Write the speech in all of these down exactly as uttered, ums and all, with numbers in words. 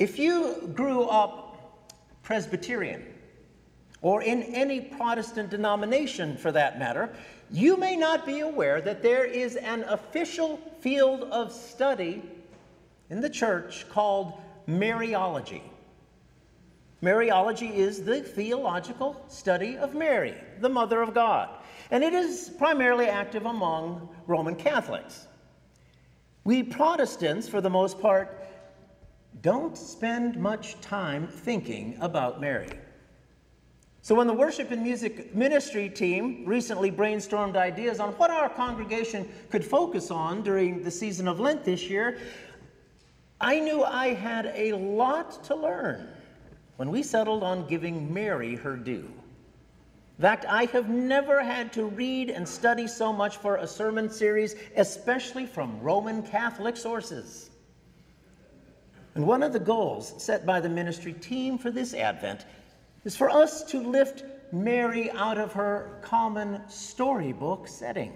If you grew up Presbyterian, or in any Protestant denomination for that matter, you may not be aware that there is an official field of study in the church called Mariology. Mariology is the theological study of Mary, the Mother of God, and it is primarily active among Roman Catholics. We Protestants, for the most part, don't spend much time thinking about Mary. So when the worship and music ministry team recently brainstormed ideas on what our congregation could focus on during the season of Lent this year, I knew I had a lot to learn when we settled on giving Mary her due. In fact, I have never had to read and study so much for a sermon series, especially from Roman Catholic sources. And one of the goals set by the ministry team for this Advent is for us to lift Mary out of her common storybook setting.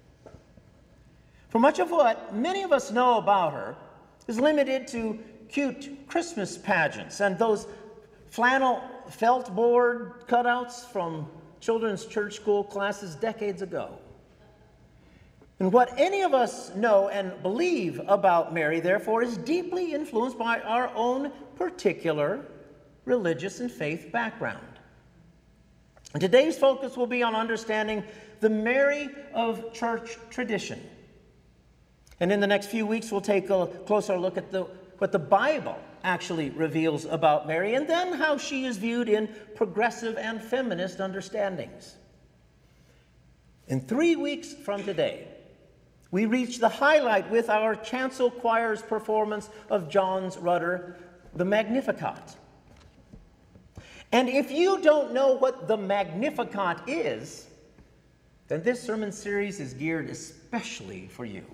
For much of what many of us know about her is limited to cute Christmas pageants and those flannel felt board cutouts from children's church school classes decades ago. And what any of us know and believe about Mary, therefore, is deeply influenced by our own particular religious and faith background. And today's focus will be on understanding the Mary of church tradition. And in the next few weeks, we'll take a closer look at the, what the Bible actually reveals about Mary, and then how she is viewed in progressive and feminist understandings. In three weeks from today, we reach the highlight with our chancel choir's performance of John's Rudder, the Magnificat. And if you don't know what the Magnificat is, then this sermon series is geared especially for you.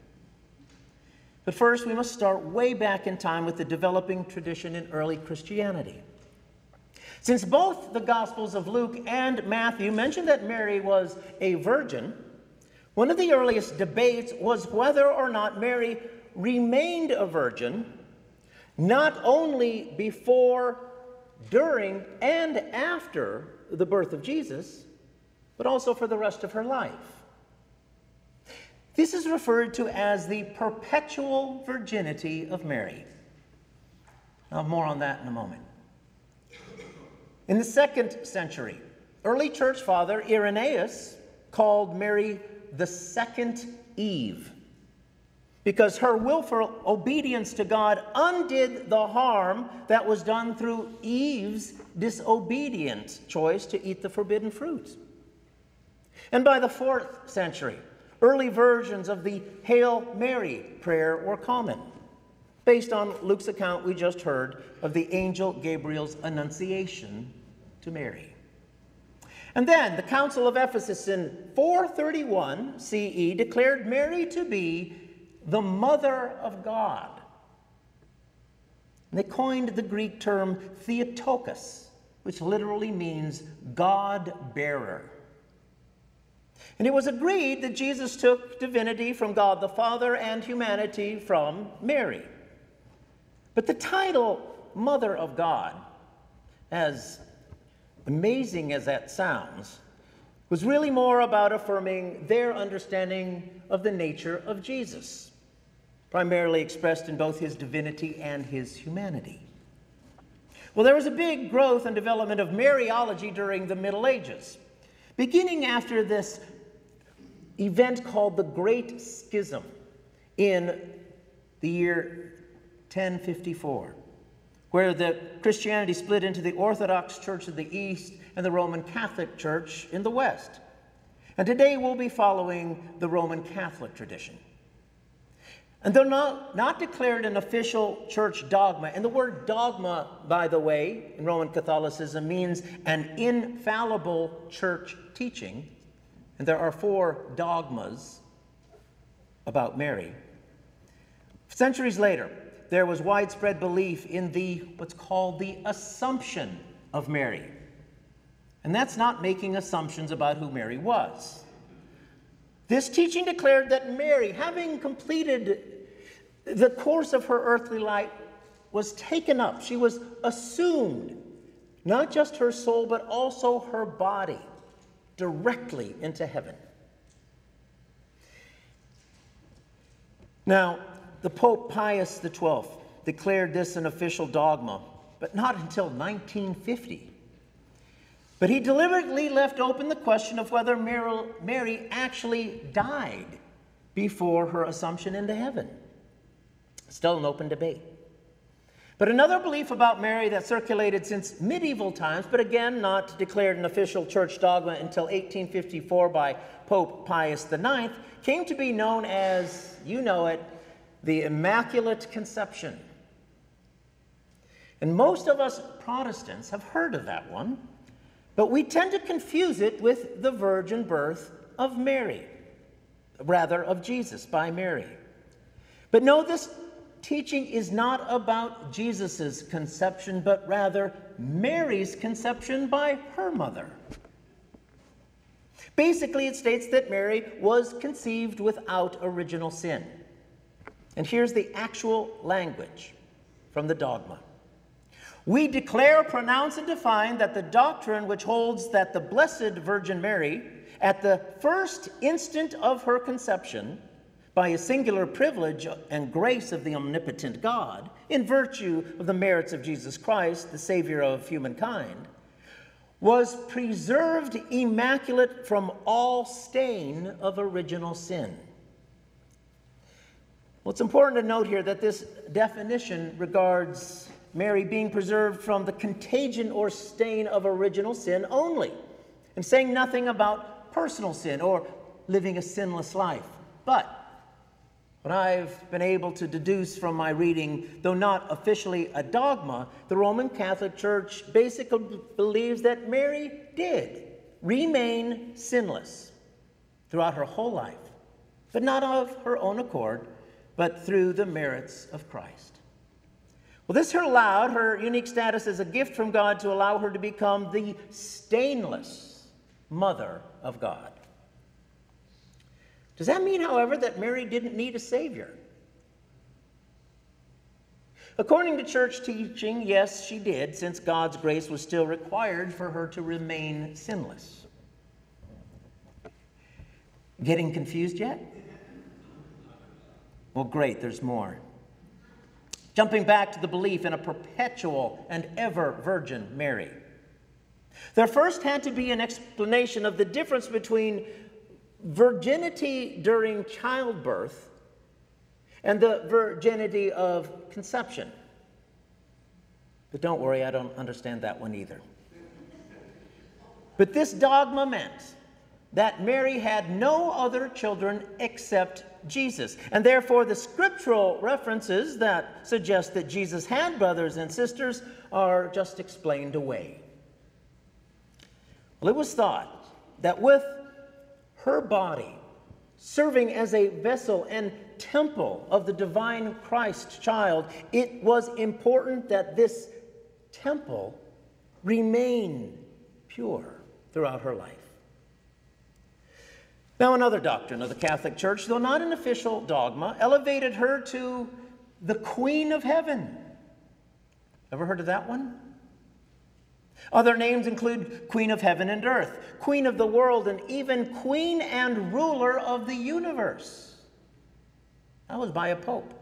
But first, we must start way back in time with the developing tradition in early Christianity. Since both the Gospels of Luke and Matthew mention that Mary was a virgin, one of the earliest debates was whether or not Mary remained a virgin, not only before, during, and after the birth of Jesus, but also for the rest of her life. This is referred to as the perpetual virginity of Mary. Now, more on that in a moment. In the second century, early church father Irenaeus called Mary the second Eve, because her willful obedience to God undid the harm that was done through Eve's disobedient choice to eat the forbidden fruit. And by the fourth century, early versions of the Hail Mary prayer were common, based on Luke's account we just heard of the angel Gabriel's annunciation to Mary. And then the Council of Ephesus in four thirty-one C E declared Mary to be the Mother of God. And they coined the Greek term Theotokos, which literally means God-bearer. And it was agreed that Jesus took divinity from God the Father and humanity from Mary. But the title Mother of God, as amazing as that sounds, was really more about affirming their understanding of the nature of Jesus, primarily expressed in both his divinity and his humanity. Well, there was a big growth and development of Mariology during the Middle Ages, beginning after this event called the Great Schism in the year ten fifty-four, where the Christianity split into the Orthodox Church of the East and the Roman Catholic Church in the West. And today we'll be following the Roman Catholic tradition. And though not, not declared an official church dogma, and the word dogma, by the way, in Roman Catholicism means an infallible church teaching, and there are four dogmas about Mary. Centuries later, there was widespread belief in the what's called the Assumption of Mary. And that's not making assumptions about who Mary was. This teaching declared that Mary, having completed the course of her earthly life, was taken up. She was assumed, not just her soul, but also her body, directly into heaven. Now, the Pope Pius the twelfth declared this an official dogma, but not until nineteen fifty. But he deliberately left open the question of whether Mary actually died before her assumption into heaven. Still an open debate. But another belief about Mary that circulated since medieval times, but again not declared an official church dogma until eighteen fifty-four by Pope Pius the ninth, came to be known as, you know it, the Immaculate Conception. And most of us Protestants have heard of that one, but we tend to confuse it with the virgin birth of Mary, rather of Jesus by Mary. But no, this teaching is not about Jesus' conception, but rather Mary's conception by her mother. Basically, it states that Mary was conceived without original sin. And here's the actual language from the dogma. We declare, pronounce, and define that the doctrine which holds that the Blessed Virgin Mary, at the first instant of her conception, by a singular privilege and grace of the omnipotent God, in virtue of the merits of Jesus Christ, the Savior of humankind, was preserved immaculate from all stain of original sin. Well, it's important to note here that this definition regards Mary being preserved from the contagion or stain of original sin only, and saying nothing about personal sin or living a sinless life. But what I've been able to deduce from my reading, though not officially a dogma, the Roman Catholic Church basically believes that Mary did remain sinless throughout her whole life, but not of her own accord, but through the merits of Christ. Well, this her allowed her unique status as a gift from God to allow her to become the stainless Mother of God. Does that mean, however, that Mary didn't need a Savior? According to church teaching, yes, she did, since God's grace was still required for her to remain sinless. Getting confused yet? Well, great, there's more. Jumping back to the belief in a perpetual and ever Virgin Mary. There first had to be an explanation of the difference between virginity during childbirth and the virginity of conception. But don't worry, I don't understand that one either. But this dogma meant that Mary had no other children except Jesus. And therefore, the scriptural references that suggest that Jesus had brothers and sisters are just explained away. Well, it was thought that with her body serving as a vessel and temple of the divine Christ child, it was important that this temple remain pure throughout her life. Now, another doctrine of the Catholic Church, though not an official dogma, elevated her to the Queen of Heaven. Ever heard of that one? Other names include Queen of Heaven and Earth, Queen of the World, and even Queen and Ruler of the Universe. That was by a pope.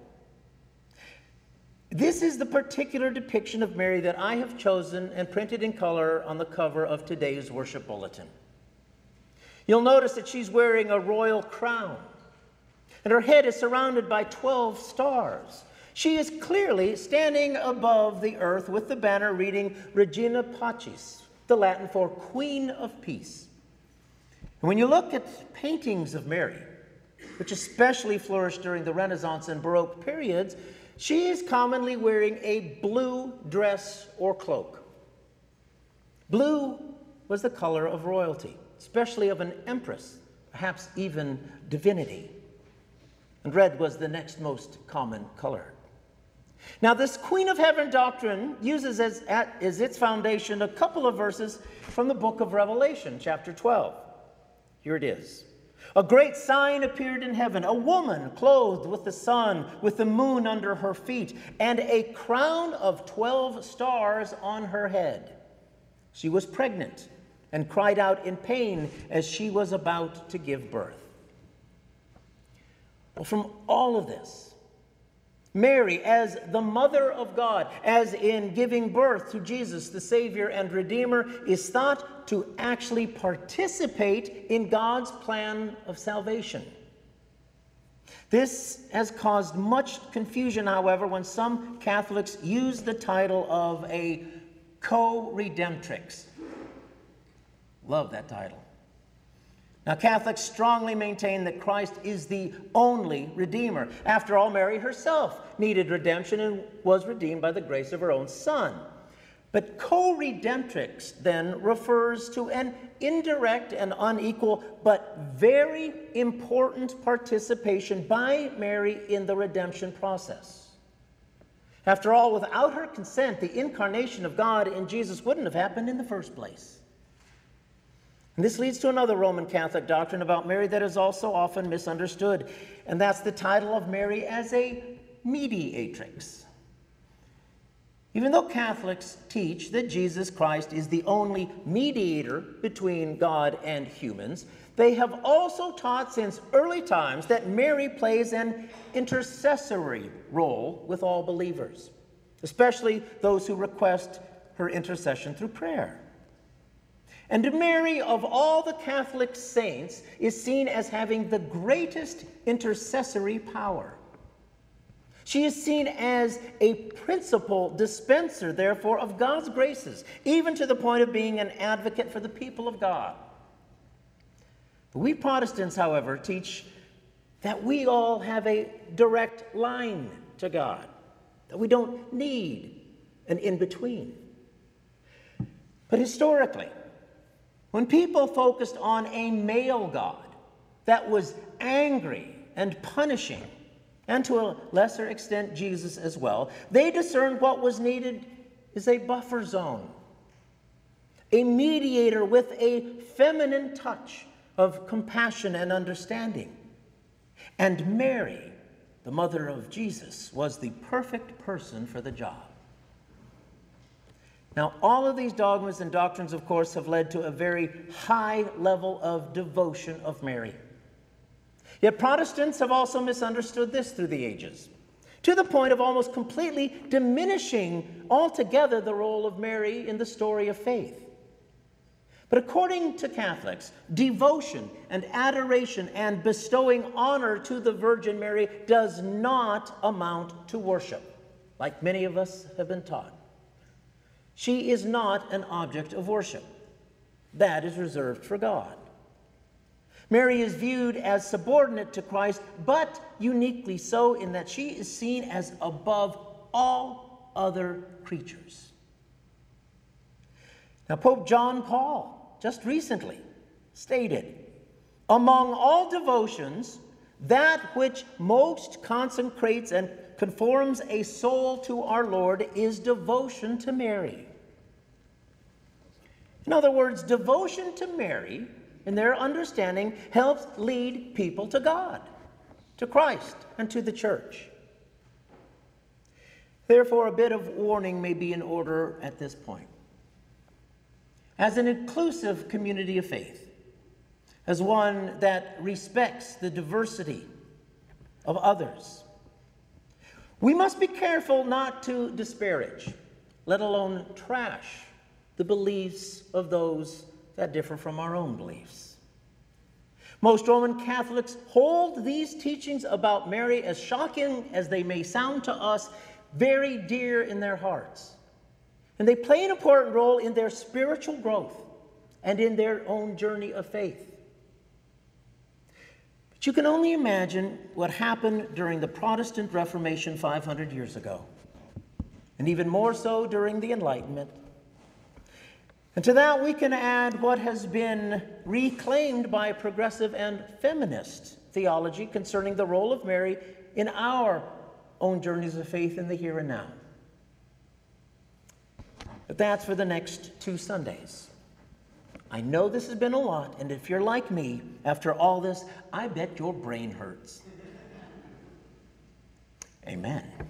This is the particular depiction of Mary that I have chosen and printed in color on the cover of today's worship bulletin. You'll notice that she's wearing a royal crown, and her head is surrounded by twelve stars. She is clearly standing above the earth with the banner reading Regina Pacis, the Latin for Queen of Peace. And when you look at paintings of Mary, which especially flourished during the Renaissance and Baroque periods, she is commonly wearing a blue dress or cloak. Blue was the color of royalty, especially of an empress, perhaps even divinity. And red was the next most common color. Now, this Queen of Heaven doctrine uses as, as its foundation a couple of verses from the book of Revelation, chapter twelve. Here it is. A great sign appeared in heaven, a woman clothed with the sun, with the moon under her feet, and a crown of twelve stars on her head. She was pregnant and cried out in pain as she was about to give birth. Well, from all of this, Mary, as the mother of God, as in giving birth to Jesus, the Savior and Redeemer, is thought to actually participate in God's plan of salvation. This has caused much confusion, however, when some Catholics use the title of a co-redemptrix. Love that title. Now, Catholics strongly maintain that Christ is the only Redeemer. After all, Mary herself needed redemption and was redeemed by the grace of her own Son. But co-redemptrix then refers to an indirect and unequal, but very important participation by Mary in the redemption process. After all, without her consent, the incarnation of God in Jesus wouldn't have happened in the first place. And this leads to another Roman Catholic doctrine about Mary that is also often misunderstood, and that's the title of Mary as a mediatrix. Even though Catholics teach that Jesus Christ is the only mediator between God and humans, they have also taught since early times that Mary plays an intercessory role with all believers, especially those who request her intercession through prayer. And Mary, of all the Catholic saints, is seen as having the greatest intercessory power. She is seen as a principal dispenser, therefore, of God's graces, even to the point of being an advocate for the people of God. We Protestants, however, teach that we all have a direct line to God, that we don't need an in-between. But historically, when people focused on a male God that was angry and punishing, and to a lesser extent Jesus as well, they discerned what was needed is a buffer zone, a mediator with a feminine touch of compassion and understanding. And Mary, the mother of Jesus, was the perfect person for the job. Now, all of these dogmas and doctrines, of course, have led to a very high level of devotion of Mary. Yet Protestants have also misunderstood this through the ages, to the point of almost completely diminishing altogether the role of Mary in the story of faith. But according to Catholics, devotion and adoration and bestowing honor to the Virgin Mary does not amount to worship, like many of us have been taught. She is not an object of worship. That is reserved for God. Mary is viewed as subordinate to Christ, but uniquely so in that she is seen as above all other creatures. Now, Pope John Paul, just recently, stated, "Among all devotions, that which most consecrates and conforms a soul to our Lord is devotion to Mary." In other words, devotion to Mary, in their understanding, helps lead people to God, to Christ, and to the church. Therefore, a bit of warning may be in order at this point. As an inclusive community of faith, as one that respects the diversity of others, we must be careful not to disparage, let alone trash, the beliefs of those that differ from our own beliefs. Most Roman Catholics hold these teachings about Mary, as shocking as they may sound to us, very dear in their hearts. And they play an important role in their spiritual growth and in their own journey of faith. But you can only imagine what happened during the Protestant Reformation five hundred years ago, and even more so during the Enlightenment. And to that we can add what has been reclaimed by progressive and feminist theology concerning the role of Mary in our own journeys of faith in the here and now. But that's for the next two Sundays. I know this has been a lot, and if you're like me, after all this, I bet your brain hurts. Amen.